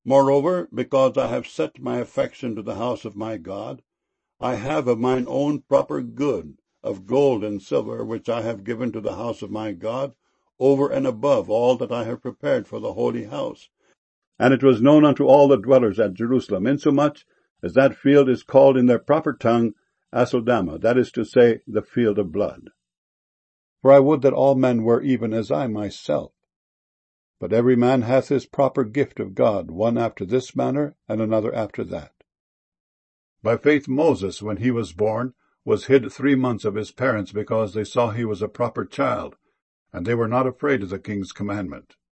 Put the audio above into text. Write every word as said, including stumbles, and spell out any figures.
Moreover, because I have set my affection to the house of my God, I have of mine own proper good, of gold and silver, which I have given to the house of my God, over and above all that I have prepared for the holy house. And it was known unto all the dwellers at Jerusalem, insomuch as that field is called in their proper tongue Aceldama, that is to say, the field of blood. For I would that all men were even as I myself. But every man hath his proper gift of God, one after this manner, and another after that. By faith Moses, when he was born, was hid three months of his parents, because they saw he was a proper child, and they were not afraid of the king's commandment.